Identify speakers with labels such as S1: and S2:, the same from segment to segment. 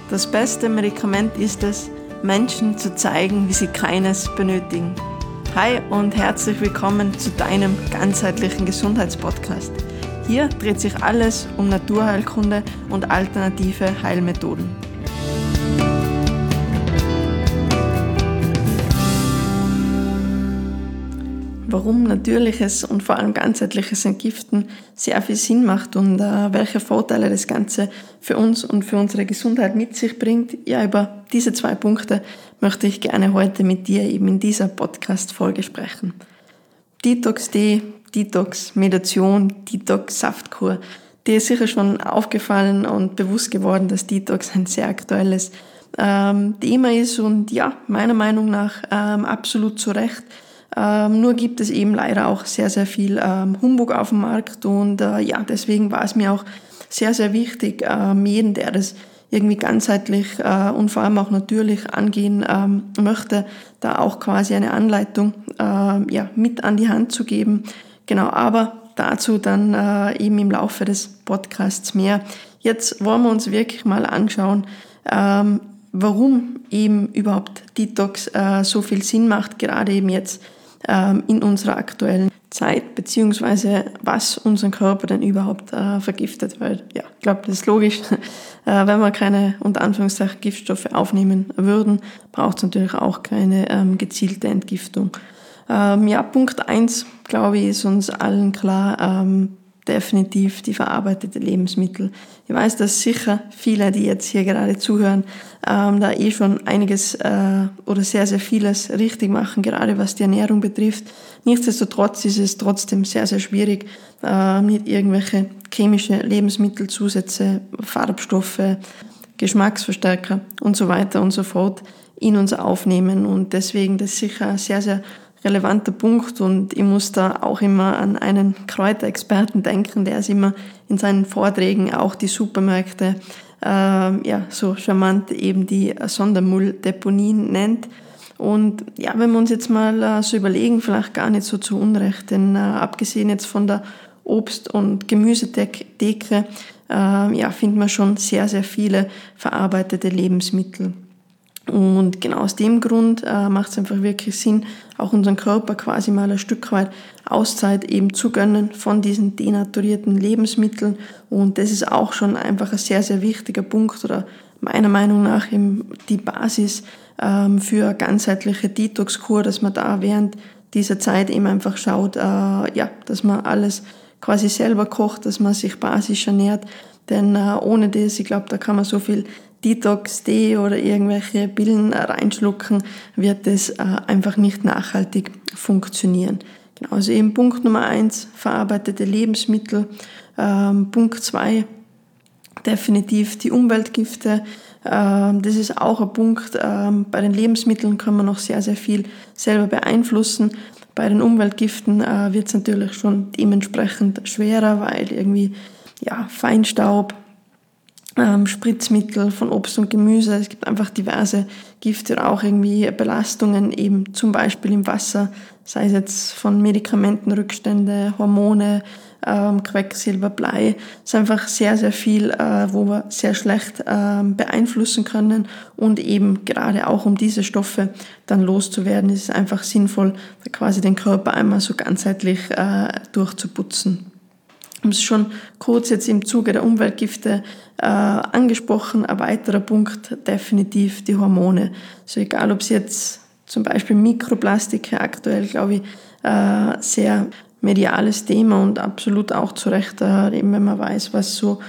S1: Das beste Medikament ist es, Menschen zu zeigen, wie sie keines benötigen. Hi und herzlich willkommen zu deinem ganzheitlichen Gesundheitspodcast. Hier dreht sich alles um Naturheilkunde und alternative Heilmethoden. Warum natürliches und vor allem ganzheitliches Entgiften sehr viel Sinn macht und welche Vorteile das Ganze für uns und für unsere Gesundheit mit sich bringt. Ja, über diese 2 Punkte möchte ich gerne heute mit dir eben in dieser Podcast-Folge sprechen. Detox-Tee, Detox-Meditation, Detox-Saftkur. Dir ist sicher schon aufgefallen und bewusst geworden, dass Detox ein sehr aktuelles Thema ist und ja, meiner Meinung nach absolut zu Recht. Nur gibt es eben leider auch sehr, sehr viel Humbug auf dem Markt und deswegen war es mir auch sehr, sehr wichtig, jeden, der das irgendwie ganzheitlich und vor allem auch natürlich angehen möchte, da auch quasi eine Anleitung mit an die Hand zu geben. Genau, aber dazu dann eben im Laufe des Podcasts mehr. Jetzt wollen wir uns wirklich mal anschauen, warum eben überhaupt Detox so viel Sinn macht, gerade eben jetzt in unserer aktuellen Zeit, beziehungsweise was unseren Körper denn überhaupt vergiftet, weil ja, ich glaube, das ist logisch, wenn wir keine unter Anführungszeichen Giftstoffe aufnehmen würden, braucht es natürlich auch keine gezielte Entgiftung. Punkt 1, glaube ich, ist uns allen klar, definitiv die verarbeitete Lebensmittel. Ich weiß, dass sicher viele, die jetzt hier gerade zuhören, da schon einiges oder sehr, sehr vieles richtig machen, gerade was die Ernährung betrifft. Nichtsdestotrotz ist es trotzdem sehr, sehr schwierig, mit irgendwelche chemische Lebensmittelzusätze, Farbstoffe, Geschmacksverstärker und so weiter und so fort in uns aufnehmen. Und deswegen das ist sicher ein sehr, sehr relevanter Punkt und ich muss da auch immer an einen Kräuterexperten denken, der es immer in seinen Vorträgen auch die Supermärkte so charmant eben die Sondermülldeponien nennt. Und ja, wenn wir uns jetzt mal so überlegen, vielleicht gar nicht so zu Unrecht, denn abgesehen jetzt von der Obst- und Gemüsetheke finden wir schon sehr, sehr viele verarbeitete Lebensmittel. Und genau aus dem Grund macht es einfach wirklich Sinn, auch unseren Körper quasi mal ein Stück weit Auszeit eben zu gönnen von diesen denaturierten Lebensmitteln. Und das ist auch schon einfach ein sehr, sehr wichtiger Punkt oder meiner Meinung nach eben die Basis für eine ganzheitliche Detox-Kur, dass man da während dieser Zeit eben einfach schaut, dass man alles quasi selber kocht, dass man sich basisch ernährt. Denn ohne das, ich glaube, da kann man so viel Detox-Tee oder irgendwelche Pillen reinschlucken, wird das einfach nicht nachhaltig funktionieren. Genau, also eben Punkt Nummer 1, verarbeitete Lebensmittel. Punkt 2, definitiv die Umweltgifte. Das ist auch ein Punkt. Bei den Lebensmitteln kann man noch sehr, sehr viel selber beeinflussen. Bei den Umweltgiften wird es natürlich schon dementsprechend schwerer, weil irgendwie Feinstaub, Spritzmittel von Obst und Gemüse. Es gibt einfach diverse Gifte oder auch irgendwie Belastungen, eben zum Beispiel im Wasser, sei es jetzt von Medikamentenrückstände, Hormone, Quecksilber, Blei. Es ist einfach sehr, sehr viel, wo wir sehr schlecht beeinflussen können und eben gerade auch um diese Stoffe dann loszuwerden, ist es einfach sinnvoll, quasi den Körper einmal so ganzheitlich durchzuputzen. Ich habe es schon kurz jetzt im Zuge der Umweltgifte angesprochen. Ein weiterer Punkt, definitiv die Hormone. Also egal, ob es jetzt zum Beispiel Mikroplastik, aktuell glaube ich, sehr mediales Thema und absolut auch zu Recht, eben wenn man weiß, was so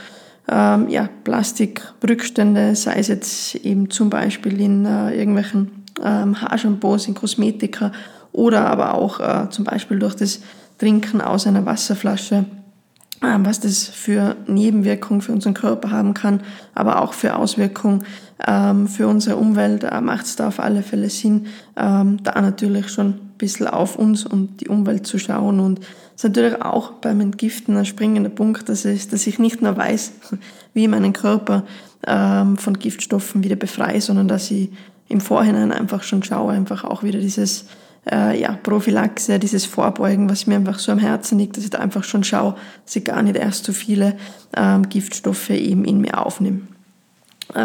S1: Plastikrückstände, sei es jetzt eben zum Beispiel in irgendwelchen Haarshampoos, in Kosmetika oder aber auch zum Beispiel durch das Trinken aus einer Wasserflasche, was das für Nebenwirkungen für unseren Körper haben kann, aber auch für Auswirkungen für unsere Umwelt, macht es da auf alle Fälle Sinn, da natürlich schon ein bisschen auf uns und die Umwelt zu schauen. Und es ist natürlich auch beim Entgiften ein springender Punkt, dass ich nicht nur weiß, wie ich meinen Körper von Giftstoffen wieder befreie, sondern dass ich im Vorhinein einfach schon schaue, einfach auch wieder dieses Prophylaxe, dieses Vorbeugen, was mir einfach so am Herzen liegt, dass ich da einfach schon schaue, dass ich gar nicht erst so viele Giftstoffe eben in mir aufnehme.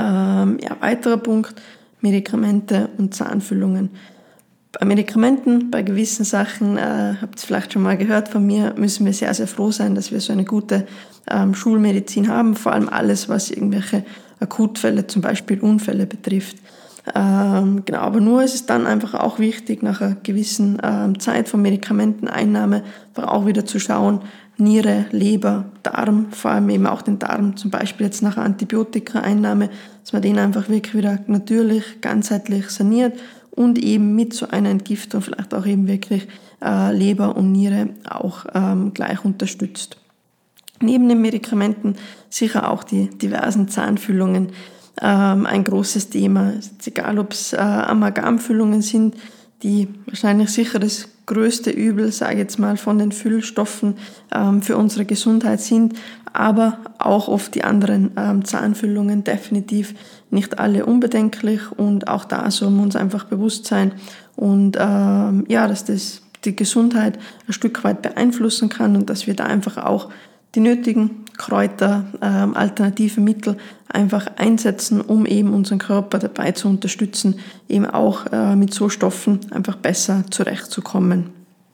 S1: Weiterer Punkt, Medikamente und Zahnfüllungen. Bei Medikamenten, bei gewissen Sachen, habt ihr vielleicht schon mal gehört von mir, müssen wir sehr, sehr froh sein, dass wir so eine gute Schulmedizin haben, vor allem alles, was irgendwelche Akutfälle, zum Beispiel Unfälle betrifft. Aber nur ist es dann einfach auch wichtig, nach einer gewissen Zeit von Medikamenteneinnahme auch wieder zu schauen, Niere, Leber, Darm, vor allem eben auch den Darm, zum Beispiel jetzt nach Antibiotika-Einnahme, dass man den einfach wirklich wieder natürlich, ganzheitlich saniert und eben mit so einer Entgiftung vielleicht auch eben wirklich Leber und Niere auch gleich unterstützt. Neben den Medikamenten sicher auch die diversen Zahnfüllungen. Ein großes Thema. Ist egal, ob es Amalgamfüllungen sind, die wahrscheinlich sicher das größte Übel, sage ich jetzt mal, von den Füllstoffen für unsere Gesundheit sind, aber auch oft die anderen Zahnfüllungen definitiv nicht alle unbedenklich und auch da sollen wir uns einfach bewusst sein und dass das die Gesundheit ein Stück weit beeinflussen kann und dass wir da einfach auch die nötigen Kräuter, alternative Mittel einfach einsetzen, um eben unseren Körper dabei zu unterstützen, eben auch mit so Stoffen einfach besser zurechtzukommen.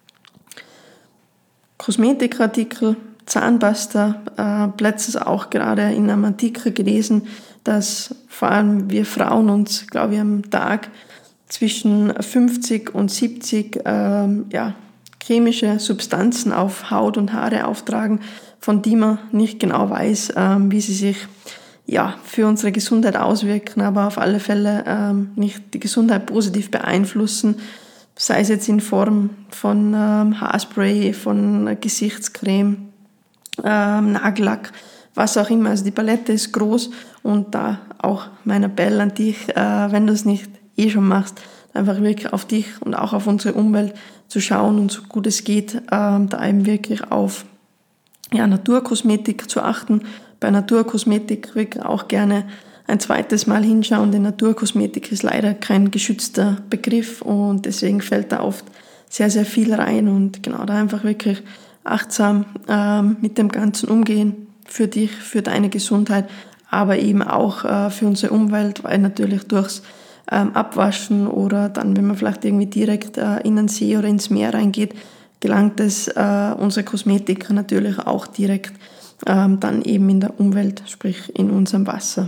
S1: Kosmetikartikel, Zahnpasta, letztens auch gerade in einem Artikel gelesen, dass vor allem wir Frauen uns, glaube ich, am Tag zwischen 50 und 70 chemische Substanzen auf Haut und Haare auftragen, von die man nicht genau weiß, wie sie sich für unsere Gesundheit auswirken, aber auf alle Fälle nicht die Gesundheit positiv beeinflussen, sei es jetzt in Form von Haarspray, von Gesichtscreme, Nagellack, was auch immer. Also die Palette ist groß und da auch mein Appell an dich, wenn du es nicht schon machst, einfach wirklich auf dich und auch auf unsere Umwelt zu schauen und so gut es geht, da eben wirklich auf Naturkosmetik zu achten. Bei Naturkosmetik wirklich auch gerne ein zweites Mal hinschauen, denn Naturkosmetik ist leider kein geschützter Begriff und deswegen fällt da oft sehr, sehr viel rein und genau da einfach wirklich achtsam mit dem Ganzen umgehen, für dich, für deine Gesundheit, aber eben auch für unsere Umwelt, weil natürlich durchs Abwaschen oder dann, wenn man vielleicht irgendwie direkt in den See oder ins Meer reingeht, gelangt es unsere Kosmetik natürlich auch direkt dann eben in der Umwelt, sprich in unserem Wasser.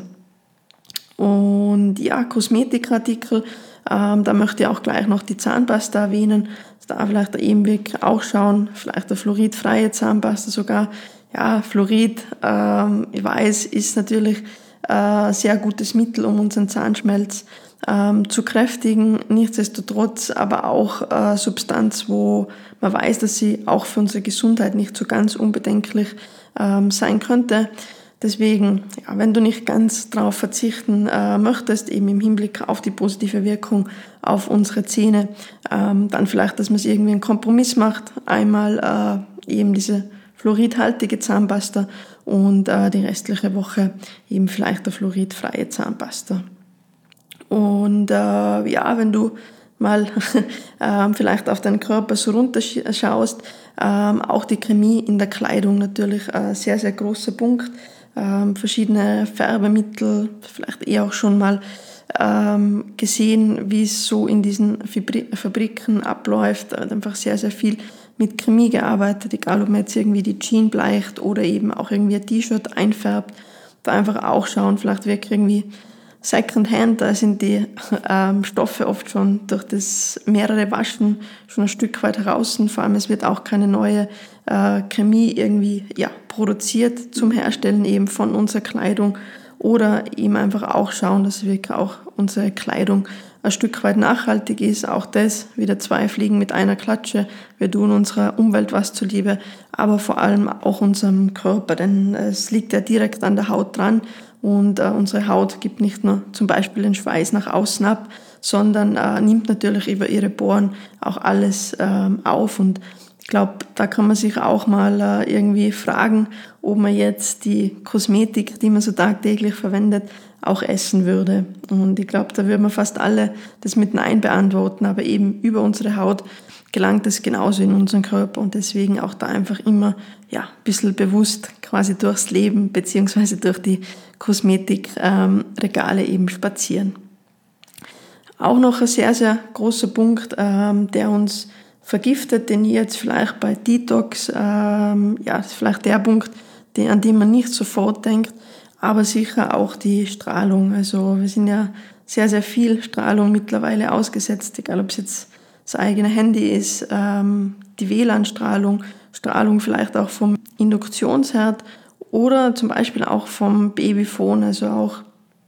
S1: Und Kosmetikartikel, da möchte ich auch gleich noch die Zahnpasta erwähnen. Da vielleicht eben wirklich auch schauen, vielleicht eine fluoridfreie Zahnpasta sogar. Ja, Fluorid, ich weiß, ist natürlich sehr gutes Mittel, um unseren Zahnschmelz zu kräftigen, nichtsdestotrotz aber auch Substanz, wo man weiß, dass sie auch für unsere Gesundheit nicht so ganz unbedenklich sein könnte. Deswegen, wenn du nicht ganz darauf verzichten möchtest, eben im Hinblick auf die positive Wirkung auf unsere Zähne, dann vielleicht, dass man es irgendwie einen Kompromiss macht. Einmal eben diese fluoridhaltige Zahnpasta und die restliche Woche eben vielleicht eine fluoridfreie Zahnpasta. Und wenn du mal vielleicht auf deinen Körper so runterschaust, auch die Chemie in der Kleidung natürlich ein sehr, sehr großer Punkt. Verschiedene Färbemittel, vielleicht eher auch schon mal gesehen, wie es so in diesen Fabriken abläuft. Einfach sehr, sehr viel mit Chemie gearbeitet, egal ob man jetzt irgendwie die Jeans bleicht oder eben auch irgendwie ein T-Shirt einfärbt. Da einfach auch schauen, vielleicht wirklich irgendwie Secondhand, da sind die Stoffe oft schon durch das mehrere Waschen schon ein Stück weit heraus. Vor allem, es wird auch keine neue Chemie irgendwie produziert zum Herstellen eben von unserer Kleidung oder eben einfach auch schauen, dass wirklich auch unsere Kleidung ein Stück weit nachhaltig ist. Auch das, wieder 2 Fliegen mit einer Klatsche. Wir tun unserer Umwelt was zuliebe, aber vor allem auch unserem Körper, denn es liegt ja direkt an der Haut dran. Und unsere Haut gibt nicht nur zum Beispiel den Schweiß nach außen ab, sondern nimmt natürlich über ihre Poren auch alles auf. Und Ich glaube, da kann man sich auch mal irgendwie fragen, ob man jetzt die Kosmetik, die man so tagtäglich verwendet, auch essen würde. Und ich glaube, da würden wir fast alle das mit Nein beantworten, aber eben über unsere Haut gelangt es genauso in unseren Körper und deswegen auch da einfach immer ein bisschen bewusst quasi durchs Leben beziehungsweise durch die Kosmetikregale eben spazieren. Auch noch ein sehr, sehr großer Punkt, der uns vergiftet, den ihr jetzt vielleicht bei Detox, ist vielleicht der Punkt, an den man nicht sofort denkt, aber sicher auch die Strahlung. Also wir sind ja sehr, sehr viel Strahlung mittlerweile ausgesetzt, egal ob es jetzt das eigene Handy ist, die WLAN-Strahlung, Strahlung vielleicht auch vom Induktionsherd oder zum Beispiel auch vom Babyphone. Also auch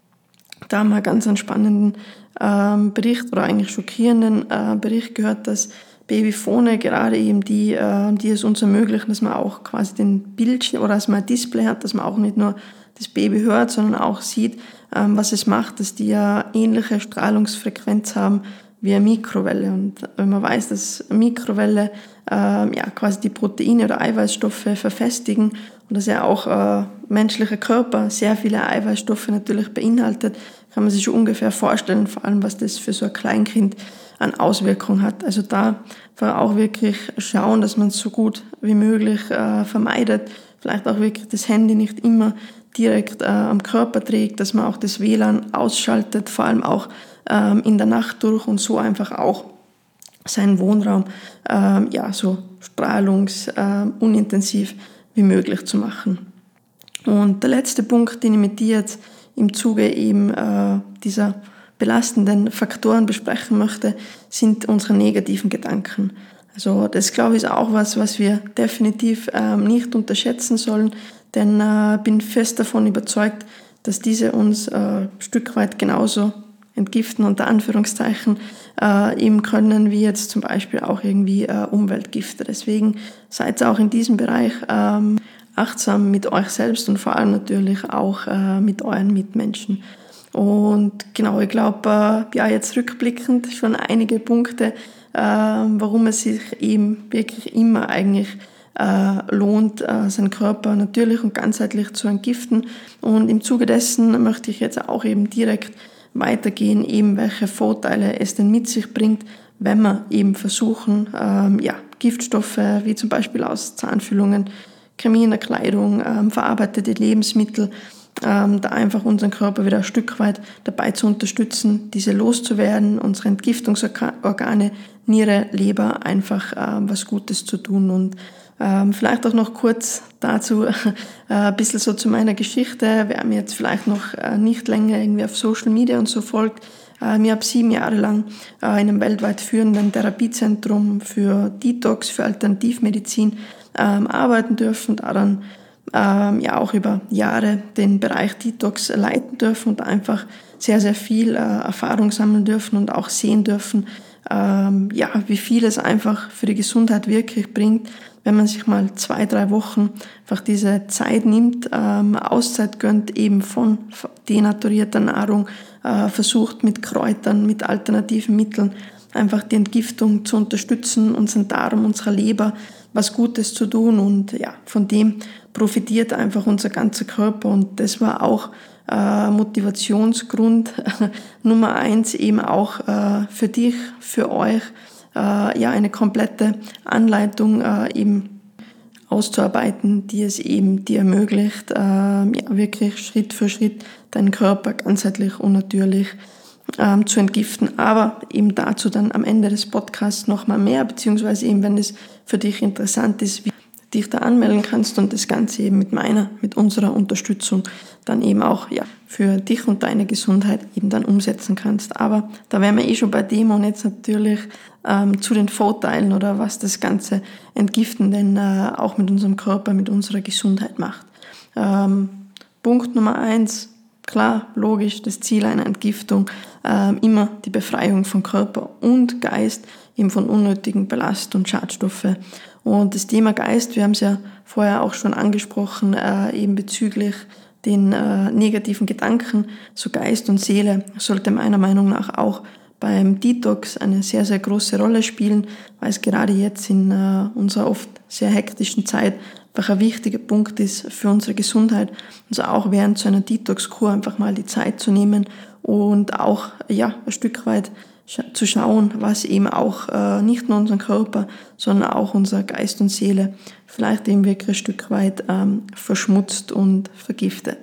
S1: da haben wir ganz einen spannenden Bericht oder eigentlich schockierenden Bericht gehört, dass Babyphone gerade eben die es uns ermöglichen, dass man auch quasi den Bildschirm oder dass man ein Display hat, dass man auch nicht nur das Baby hört, sondern auch sieht, was es macht, dass die ja ähnliche Strahlungsfrequenz haben wie eine Mikrowelle. Und wenn man weiß, dass eine Mikrowelle quasi die Proteine oder Eiweißstoffe verfestigen und dass ja auch menschlicher Körper sehr viele Eiweißstoffe natürlich beinhaltet, kann man sich schon ungefähr vorstellen, vor allem was das für so ein Kleinkind an Auswirkungen hat. Also da auch wirklich schauen, dass man es so gut wie möglich vermeidet, vielleicht auch wirklich das Handy nicht immer direkt am Körper trägt, dass man auch das WLAN ausschaltet, vor allem auch in der Nacht durch und so einfach auch seinen Wohnraum so strahlungsunintensiv wie möglich zu machen. Und der letzte Punkt, den ich mit dir jetzt im Zuge eben dieser belastenden Faktoren besprechen möchte, sind unsere negativen Gedanken. Also das, glaube ich, ist auch was wir definitiv nicht unterschätzen sollen, denn bin fest davon überzeugt, dass diese uns ein Stück weit genauso entgiften, unter Anführungszeichen, eben können, wie jetzt zum Beispiel auch irgendwie Umweltgifte. Deswegen seid auch in diesem Bereich achtsam mit euch selbst und vor allem natürlich auch mit euren Mitmenschen. Und genau, ich glaube, jetzt rückblickend schon einige Punkte, warum es sich eben wirklich immer eigentlich lohnt, seinen Körper natürlich und ganzheitlich zu entgiften. Und im Zuge dessen möchte ich jetzt auch eben direkt weitergehen, eben welche Vorteile es denn mit sich bringt, wenn wir eben versuchen, Giftstoffe wie zum Beispiel aus Zahnfüllungen, Chemie in der Kleidung, verarbeitete Lebensmittel, da einfach unseren Körper wieder ein Stück weit dabei zu unterstützen, diese loszuwerden, unsere Entgiftungsorgane, Niere, Leber, einfach was Gutes zu tun. Und vielleicht auch noch kurz dazu ein bisschen so zu meiner Geschichte. Wer mir jetzt vielleicht noch nicht länger irgendwie auf Social Media und so folgt, ich habe 7 Jahre lang in einem weltweit führenden Therapiezentrum für Detox, für Alternativmedizin arbeiten dürfen, daran auch über Jahre den Bereich Detox leiten dürfen und einfach sehr, sehr viel Erfahrung sammeln dürfen und auch sehen dürfen, wie viel es einfach für die Gesundheit wirklich bringt, wenn man sich mal 2-3 Wochen einfach diese Zeit nimmt, Auszeit gönnt, eben von denaturierter Nahrung, versucht mit Kräutern, mit alternativen Mitteln einfach die Entgiftung zu unterstützen, unseren Darm, unserer Leber was Gutes zu tun und von dem profitiert einfach unser ganzer Körper und das war auch Motivationsgrund Nummer 1 eben auch für dich, für euch, eine komplette Anleitung eben auszuarbeiten, die es eben dir ermöglicht, wirklich Schritt für Schritt deinen Körper ganzheitlich und natürlich zu entgiften, aber eben dazu dann am Ende des Podcasts nochmal mehr, beziehungsweise eben, wenn es für dich interessant ist, wie du dich da anmelden kannst und das Ganze eben mit unserer Unterstützung dann eben auch für dich und deine Gesundheit eben dann umsetzen kannst. Aber da wären wir schon bei dem und jetzt natürlich zu den Vorteilen oder was das ganze Entgiften denn auch mit unserem Körper, mit unserer Gesundheit macht. Punkt Nummer 1, klar, logisch, das Ziel einer Entgiftung, immer die Befreiung von Körper und Geist eben von unnötigen Belast- und Schadstoffe. Und das Thema Geist, wir haben es ja vorher auch schon angesprochen, eben bezüglich den negativen Gedanken, so Geist und Seele sollte meiner Meinung nach auch beim Detox eine sehr, sehr große Rolle spielen, weil es gerade jetzt in unserer oft sehr hektischen Zeit einfach ein wichtiger Punkt ist für unsere Gesundheit. Also auch während so einer Detox-Kur einfach mal die Zeit zu nehmen und auch ein Stück weit zu schauen, was eben auch nicht nur unseren Körper, sondern auch unser Geist und Seele vielleicht eben wirklich ein Stück weit verschmutzt und vergiftet.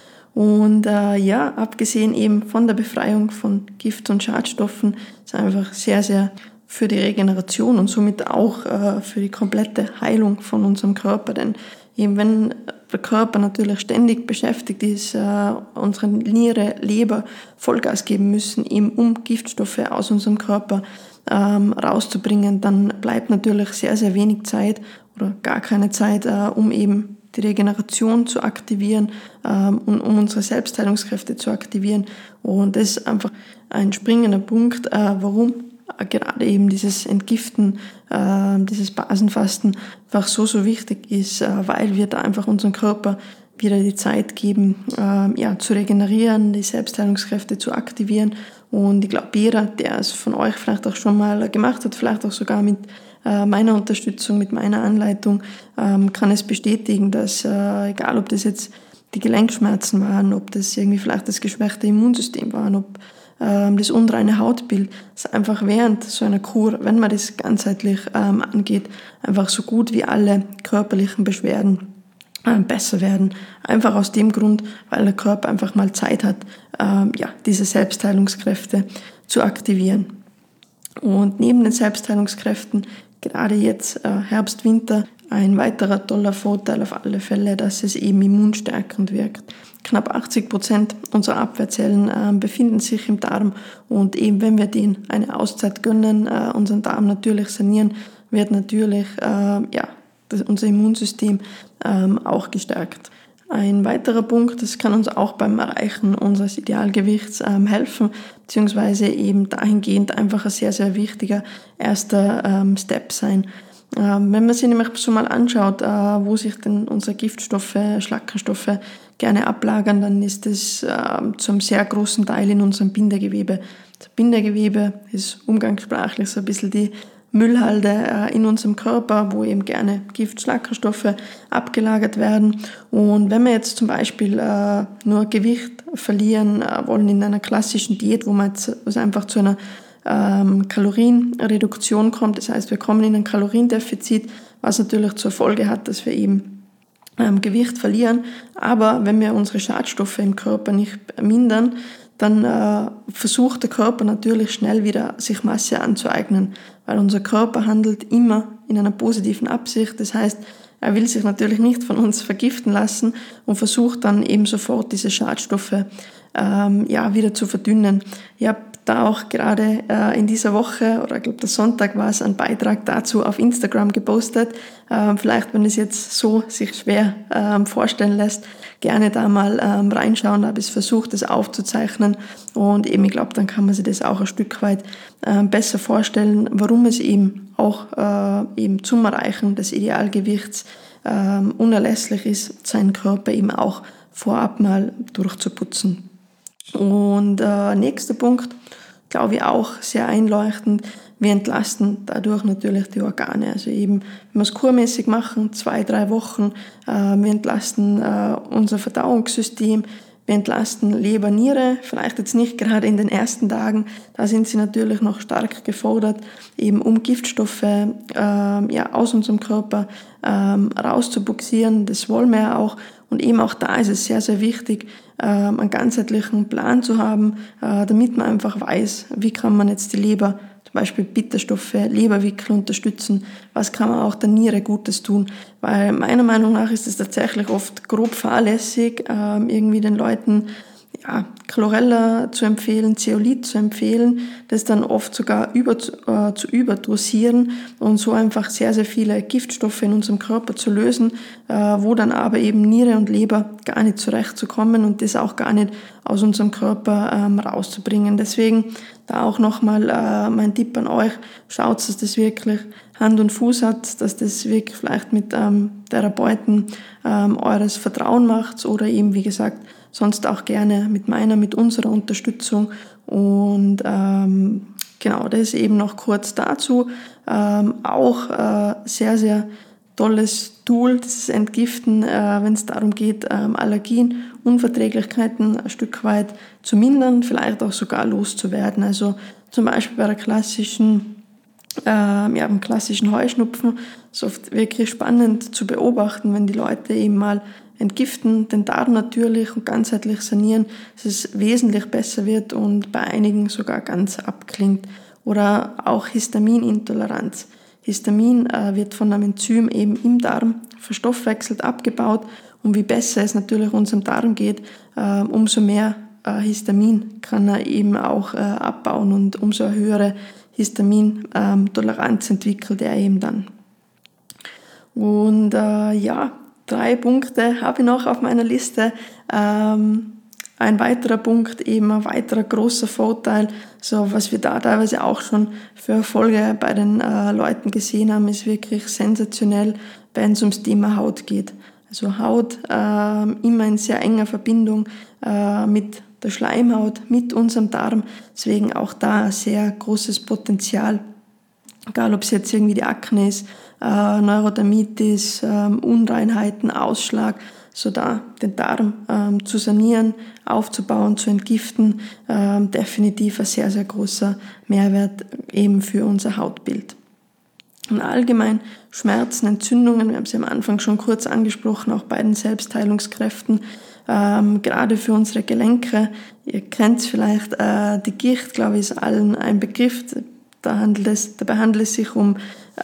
S1: Und abgesehen eben von der Befreiung von Gift- und Schadstoffen ist einfach sehr, sehr für die Regeneration und somit auch für die komplette Heilung von unserem Körper. Denn eben wenn der Körper natürlich ständig beschäftigt ist, unsere Niere, Leber Vollgas geben müssen, eben um Giftstoffe aus unserem Körper rauszubringen, dann bleibt natürlich sehr, sehr wenig Zeit oder gar keine Zeit, um eben die Regeneration zu aktivieren und um unsere Selbstheilungskräfte zu aktivieren. Und das ist einfach ein springender Punkt, warum gerade eben dieses Entgiften, dieses Basenfasten einfach so wichtig ist, weil wir da einfach unseren Körper wieder die Zeit geben, zu regenerieren, die Selbstheilungskräfte zu aktivieren. Und ich glaube, jeder, der es von euch vielleicht auch schon mal gemacht hat, vielleicht auch sogar mit meiner Unterstützung, mit meiner Anleitung, kann es bestätigen, dass egal ob das jetzt die Gelenkschmerzen waren, ob das irgendwie vielleicht das geschwächte Immunsystem waren, ob das unreine Hautbild, dass einfach während so einer Kur, wenn man das ganzheitlich angeht, einfach so gut wie alle körperlichen Beschwerden besser werden. Einfach aus dem Grund, weil der Körper einfach mal Zeit hat, diese Selbstheilungskräfte zu aktivieren. Und neben den Selbstheilungskräften, gerade jetzt Herbst, Winter, ein weiterer toller Vorteil auf alle Fälle, dass es eben immunstärkend wirkt. Knapp 80% unserer Abwehrzellen befinden sich im Darm und eben wenn wir denen eine Auszeit gönnen, unseren Darm natürlich sanieren, wird natürlich unser Immunsystem auch gestärkt. Ein weiterer Punkt, das kann uns auch beim Erreichen unseres Idealgewichts helfen, beziehungsweise eben dahingehend einfach ein sehr, sehr wichtiger erster Step sein. Wenn man sich nämlich so mal anschaut, wo sich denn unsere Giftstoffe, Schlackenstoffe gerne ablagern, dann ist das zum sehr großen Teil in unserem Bindegewebe. Das Bindegewebe ist umgangssprachlich so ein bisschen die Müllhalde in unserem Körper, wo eben gerne Giftschlackenstoffe abgelagert werden. Und wenn wir jetzt zum Beispiel nur Gewicht verlieren wollen in einer klassischen Diät, wo man jetzt einfach zu einer Kalorienreduktion kommt, das heißt, wir kommen in ein Kaloriendefizit, was natürlich zur Folge hat, dass wir eben Gewicht verlieren. Aber wenn wir unsere Schadstoffe im Körper nicht mindern, dann versucht der Körper natürlich schnell wieder sich Masse anzueignen, weil unser Körper handelt immer in einer positiven Absicht. Das heißt, er will sich natürlich nicht von uns vergiften lassen und versucht dann eben sofort diese Schadstoffe wieder zu verdünnen. Ich habe da auch gerade in dieser Woche, oder ich glaube der Sonntag war es, einen Beitrag dazu auf Instagram gepostet. Vielleicht, wenn es jetzt so sich schwer vorstellen lässt, gerne da mal reinschauen. Da habe ich versucht, das aufzuzeichnen. Und eben, ich glaube, dann kann man sich das auch ein Stück weit besser vorstellen, warum es eben auch eben zum Erreichen des Idealgewichts unerlässlich ist, seinen Körper eben auch vorab mal durchzuputzen. Und nächster Punkt, glaube ich auch sehr einleuchtend, wir entlasten dadurch natürlich die Organe. Also eben, wenn wir es kurmäßig machen, 2-3 Wochen, wir entlasten unser Verdauungssystem, wir entlasten Leber, Niere, vielleicht jetzt nicht gerade in den ersten Tagen, da sind sie natürlich noch stark gefordert, eben um Giftstoffe aus unserem Körper rauszubuxieren, das wollen wir ja auch. Und eben auch da ist es sehr, sehr wichtig, einen ganzheitlichen Plan zu haben, damit man einfach weiß, wie kann man jetzt die Leber, zum Beispiel Bitterstoffe, Leberwickel unterstützen, was kann man auch der Niere Gutes tun, weil meiner Meinung nach ist es tatsächlich oft grob fahrlässig, irgendwie den Leuten Chlorella zu empfehlen, Zeolit zu empfehlen, das dann oft sogar zu überdosieren und so einfach sehr, sehr viele Giftstoffe in unserem Körper zu lösen, wo dann aber eben Niere und Leber gar nicht zurechtzukommen und das auch gar nicht aus unserem Körper rauszubringen. Deswegen da auch nochmal mein Tipp an euch, schaut, dass das wirklich Hand und Fuß hat, dass das wirklich vielleicht mit Therapeuten eures Vertrauen macht oder eben, wie gesagt, sonst auch gerne mit unserer Unterstützung. Und genau, das eben noch kurz dazu. Auch sehr, sehr tolles Tool, das Entgiften, wenn es darum geht, Allergien, Unverträglichkeiten ein Stück weit zu mindern, vielleicht auch sogar loszuwerden. Also zum Beispiel bei beim klassischen Heuschnupfen ist oft wirklich spannend zu beobachten, wenn die Leute eben mal entgiften, den Darm natürlich und ganzheitlich sanieren, dass es wesentlich besser wird und bei einigen sogar ganz abklingt. Oder auch Histaminintoleranz. Histamin wird von einem Enzym eben im Darm verstoffwechselt, abgebaut, und wie besser es natürlich unserem Darm geht, umso mehr Histamin kann er eben auch abbauen und umso eine höhere Histamintoleranz entwickelt er eben dann. Und 3 Punkte habe ich noch auf meiner Liste. Ein weiterer Punkt, eben ein weiterer großer Vorteil, so was wir da teilweise auch schon für Erfolge bei den Leuten gesehen haben, ist wirklich sensationell, wenn es ums Thema Haut geht. Also Haut immer in sehr enger Verbindung mit der Schleimhaut, mit unserem Darm, deswegen auch da ein sehr großes Potenzial, egal ob es jetzt irgendwie die Akne ist, Neurodermitis, Unreinheiten, Ausschlag, so da den Darm zu sanieren, aufzubauen, zu entgiften, definitiv ein sehr, sehr großer Mehrwert eben für unser Hautbild. Und allgemein Schmerzen, Entzündungen, wir haben sie am Anfang schon kurz angesprochen, auch bei den Selbstheilungskräften, gerade für unsere Gelenke. Ihr kennt vielleicht, die Gicht, glaube ich, ist allen ein Begriff. Dabei handelt es sich um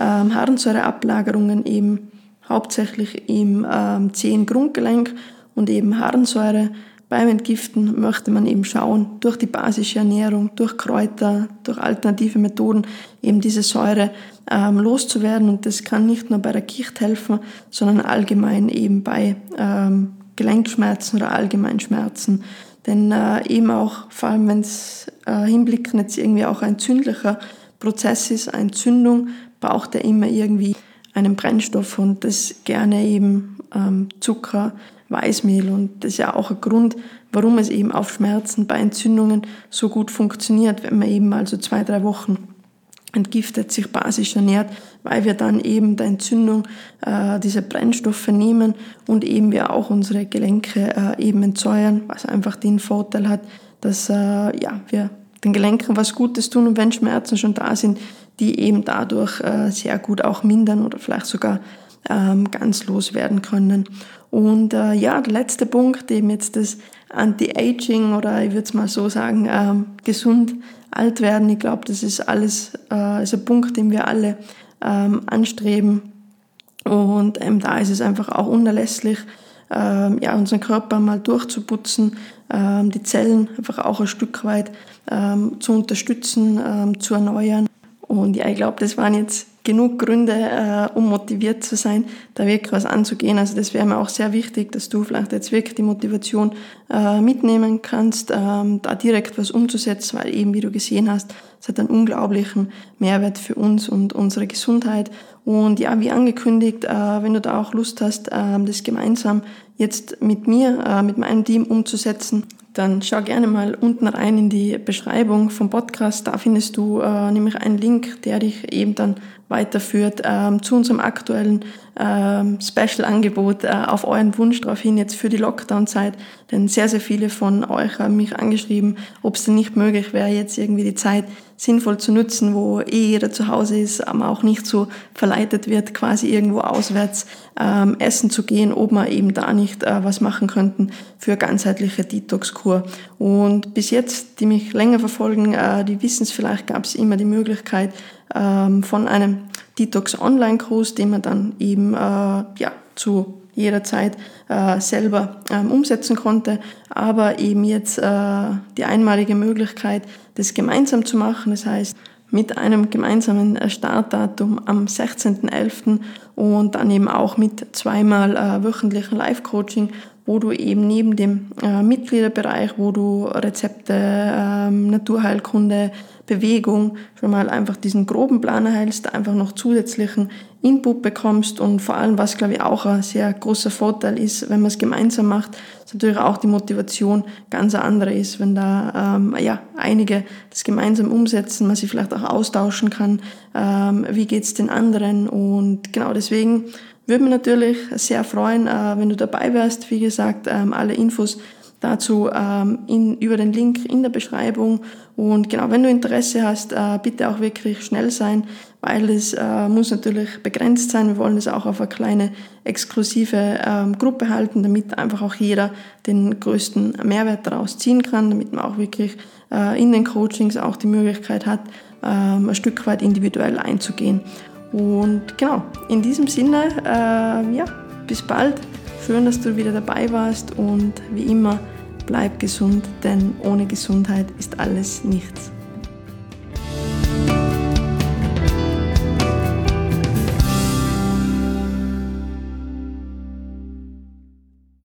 S1: Harnsäureablagerungen eben hauptsächlich im Zehengrundgelenk, und eben Harnsäure. Beim Entgiften möchte man eben schauen, durch die basische Ernährung, durch Kräuter, durch alternative Methoden eben diese Säure loszuwerden, und das kann nicht nur bei der Gicht helfen, sondern allgemein eben bei Gelenkschmerzen oder Allgemeinschmerzen. Denn eben auch, vor allem wenn es hinblicken jetzt irgendwie auch ein entzündlicher Prozess ist, eine Entzündung, braucht er immer irgendwie einen Brennstoff, und das gerne eben Zucker, Weißmehl, und das ist ja auch ein Grund, warum es eben auf Schmerzen bei Entzündungen so gut funktioniert, wenn man eben also 2-3 Wochen entgiftet, sich basisch ernährt, weil wir dann eben der Entzündung diese Brennstoffe nehmen und eben wir auch unsere Gelenke eben entsäuern, was einfach den Vorteil hat, dass wir den Gelenken was Gutes tun, und wenn Schmerzen schon da sind, die eben dadurch sehr gut auch mindern oder vielleicht sogar ganz loswerden können. Und der letzte Punkt, eben jetzt das Anti-Aging, oder ich würde es mal so sagen, gesund alt werden. Ich glaube, das ist alles ist ein Punkt, den wir alle anstreben. Und da ist es einfach auch unerlässlich, unseren Körper mal durchzuputzen, die Zellen einfach auch ein Stück weit zu unterstützen, zu erneuern. Und ich glaube, das waren jetzt genug Gründe, um motiviert zu sein, da wirklich was anzugehen. Also das wäre mir auch sehr wichtig, dass du vielleicht jetzt wirklich die Motivation mitnehmen kannst, da direkt was umzusetzen, weil eben, wie du gesehen hast, es hat einen unglaublichen Mehrwert für uns und unsere Gesundheit. Und ja, wie angekündigt, wenn du da auch Lust hast, das gemeinsam jetzt mit mir, mit meinem Team umzusetzen, dann schau gerne mal unten rein in die Beschreibung vom Podcast. Da findest du nämlich einen Link, der dich eben dann weiterführt zu unserem aktuellen Special-Angebot auf euren Wunsch darauf hin jetzt für die Lockdown-Zeit. Denn sehr, sehr viele von euch haben mich angeschrieben, ob es denn nicht möglich wäre, jetzt irgendwie die Zeit sinnvoll zu nutzen, wo jeder zu Hause ist, aber auch nicht so verleitet wird, quasi irgendwo auswärts essen zu gehen, ob wir eben da nicht was machen könnten für ganzheitliche Detox-Kur. Und bis jetzt, die mich länger verfolgen, die wissen es vielleicht, gab es immer die Möglichkeit von einem Detox-Online-Kurs, den man dann eben zu jeder Zeit selber umsetzen konnte, aber eben jetzt die einmalige Möglichkeit, das gemeinsam zu machen, das heißt mit einem gemeinsamen Startdatum am 16.11. und dann eben auch mit 2-mal wöchentlichen Live-Coaching, wo du eben neben dem Mitgliederbereich, wo du Rezepte, Naturheilkunde, Bewegung, schon mal einfach diesen groben Plan erhältst, einfach noch zusätzlichen Input bekommst und vor allem, was glaube ich auch ein sehr großer Vorteil ist, wenn man es gemeinsam macht, ist natürlich auch die Motivation ganz eine andere ist, wenn da einige das gemeinsam umsetzen, man sich vielleicht auch austauschen kann, wie geht's den anderen, und genau deswegen würde mich natürlich sehr freuen, wenn du dabei wärst. Wie gesagt, alle Infos dazu über den Link in der Beschreibung. Und genau, wenn du Interesse hast, bitte auch wirklich schnell sein, weil es muss natürlich begrenzt sein. Wir wollen es auch auf eine kleine exklusive Gruppe halten, damit einfach auch jeder den größten Mehrwert daraus ziehen kann, damit man auch wirklich in den Coachings auch die Möglichkeit hat, ein Stück weit individuell einzugehen. Und genau, in diesem Sinne, bis bald. Schön, dass du wieder dabei warst, und wie immer, bleib gesund, denn ohne Gesundheit ist alles nichts.